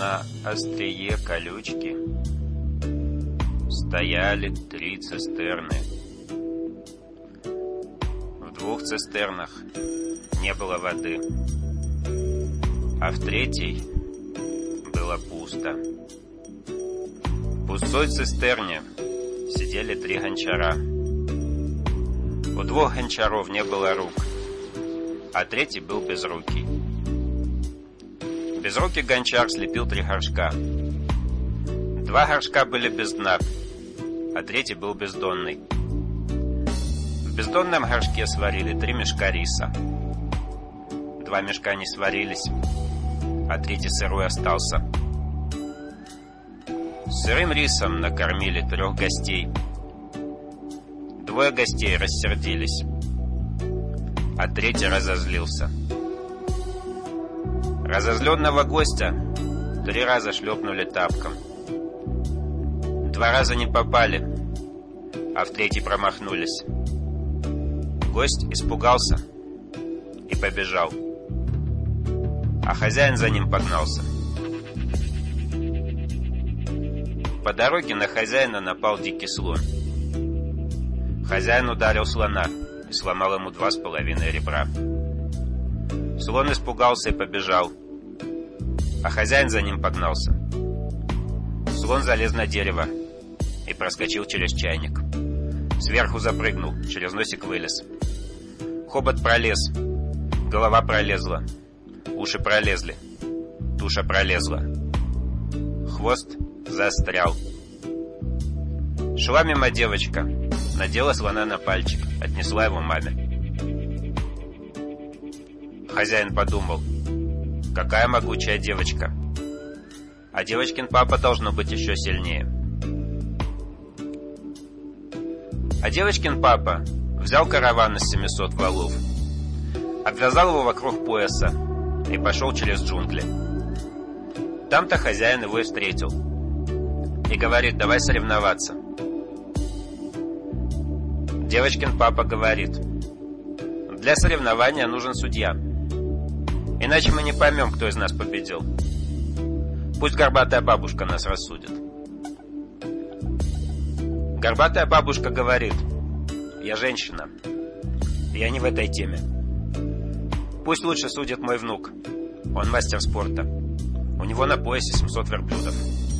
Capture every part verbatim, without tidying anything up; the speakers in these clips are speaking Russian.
На острие колючки стояли три цистерны. В двух цистернах не было воды, а в третьей было пусто. В пустой цистерне сидели три гончара. У двух гончаров не было рук, а третий был безрукий. Безрукий гончар слепил три горшка. Два горшка были без дна, а третий был бездонный. В бездонном горшке сварили три мешка риса. Два мешка не сварились, а третий сырой остался. Сырым рисом накормили трех гостей. Двое гостей рассердились, а третий разозлился. Разозленного гостя три раза шлепнули тапком. Два раза не попали, а в третий промахнулись. Гость испугался и побежал, а хозяин за ним погнался. По дороге на хозяина напал дикий слон. Хозяин ударил слона и сломал ему два с половиной ребра. Слон испугался и побежал, а хозяин за ним погнался. Слон залез на дерево и проскочил через чайник. Сверху запрыгнул, через носик вылез. Хобот пролез, голова пролезла, уши пролезли, туша пролезла, хвост застрял. Шла мимо девочка, надела слона на пальчик, отнесла его маме. Хозяин подумал: какая могучая девочка. А девочкин папа должно быть еще сильнее. А девочкин папа взял караван из семисот валов, обвязал его вокруг пояса и пошел через джунгли. Там-то хозяин его и встретил и говорит: давай соревноваться. Девочкин папа говорит: для соревнования нужен судья, иначе мы не поймем, кто из нас победил. Пусть горбатая бабушка нас рассудит. Горбатая бабушка говорит: я женщина, я не в этой теме. Пусть лучше судит мой внук, он мастер спорта, у него на поясе семьсот верблюдов.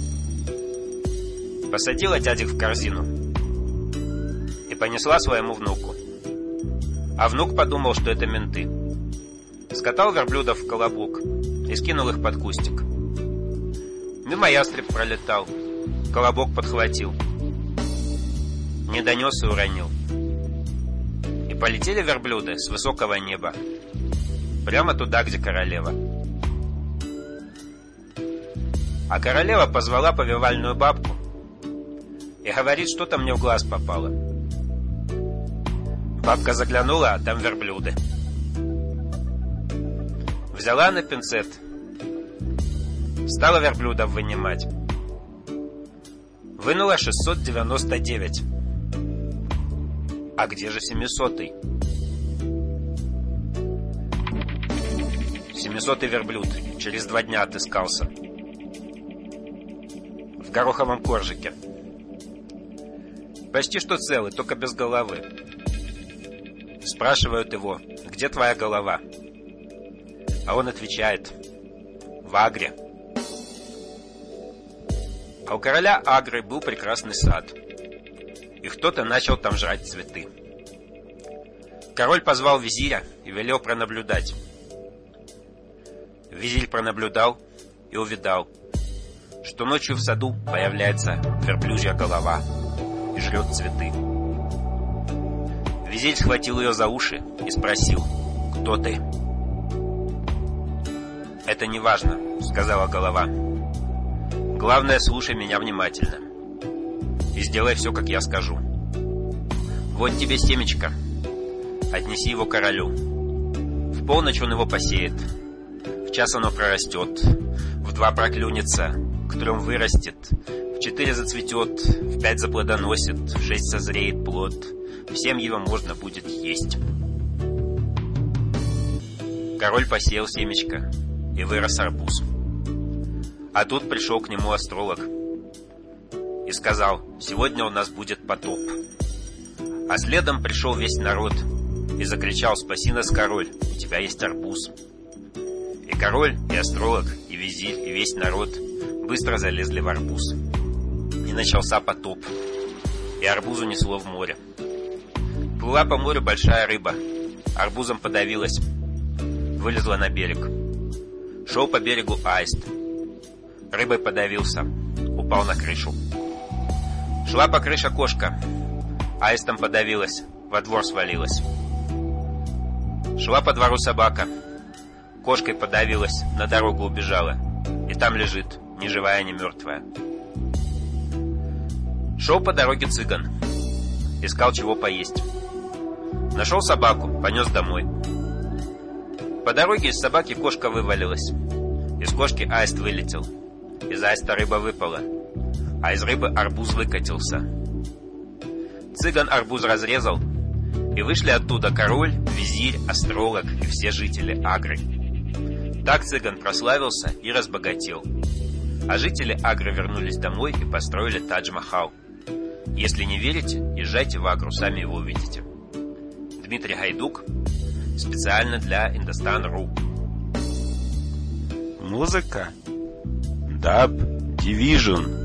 Посадила дядек в корзину и понесла своему внуку. А внук подумал, что это менты. Скатал верблюдов в колобок и скинул их под кустик. Мимо ястреб пролетал, колобок подхватил, не донес и уронил. И полетели верблюды с высокого неба прямо туда, где королева. А королева позвала повивальную бабку и говорит: что-то мне в глаз попало. Бабка заглянула, а там верблюды. Взяла на пинцет, стала верблюдов вынимать. Вынула шестьсот девяносто девять. А где же семисотый? Семисотый верблюд через два дня отыскался в гороховом коржике. Почти что целый, только без головы. Спрашивают его: где твоя голова? А он отвечает: в Агре. А у короля Агры был прекрасный сад, и кто-то начал там жрать цветы. Король позвал визиря и велел пронаблюдать. Визирь пронаблюдал и увидал, что ночью в саду появляется верблюжья голова и жрет цветы. Визирь схватил ее за уши и спросил: кто ты? Это не важно, сказала голова. Главное, слушай меня внимательно и сделай все, как я скажу. Вот тебе семечко, отнеси его королю. В полночь он его посеет, в час оно прорастет, в два проклюнется, к трем вырастет, в четыре зацветет, в пять заплодоносит, в шесть созреет плод, в семь его можно будет есть. Король посеял семечко, и вырос арбуз. А тут пришел к нему астролог и сказал: сегодня у нас будет потоп. А следом пришел весь народ и закричал: спаси нас, король, у тебя есть арбуз. И король, и астролог, и визирь, и весь народ быстро залезли в арбуз. И начался потоп, и арбуз унесло в море. Плыла по морю большая рыба, арбузом подавилась, вылезла на берег. Шел по берегу аист, рыбой подавился, упал на крышу. Шла по крыше кошка, аистом подавилась, во двор свалилась. Шла по двору собака, кошкой подавилась, на дорогу убежала, и там лежит, ни живая, ни мертвая. Шел по дороге цыган, искал чего поесть. Нашел собаку, понес домой. По дороге из собаки кошка вывалилась, из кошки аист вылетел, из аиста рыба выпала, а из рыбы арбуз выкатился. Цыган арбуз разрезал, и вышли оттуда король, визирь, астролог и все жители Агры. Так цыган прославился и разбогател. А жители Агры вернулись домой и построили Тадж-Махал. Если не верите, езжайте в Агру, сами его увидите. Дмитрий Гайдук, специально для Индостан точка ру. Музыка Dub Division.